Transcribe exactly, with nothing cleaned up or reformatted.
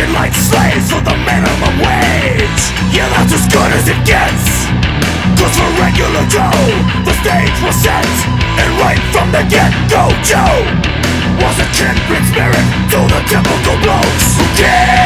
working like slaves for the minimum wage. Yeah, that's as good as it gets. Cause for regular Joe, the stage was set, and right from the get-go, Joe was a kindred spirit to the typical blokes who care.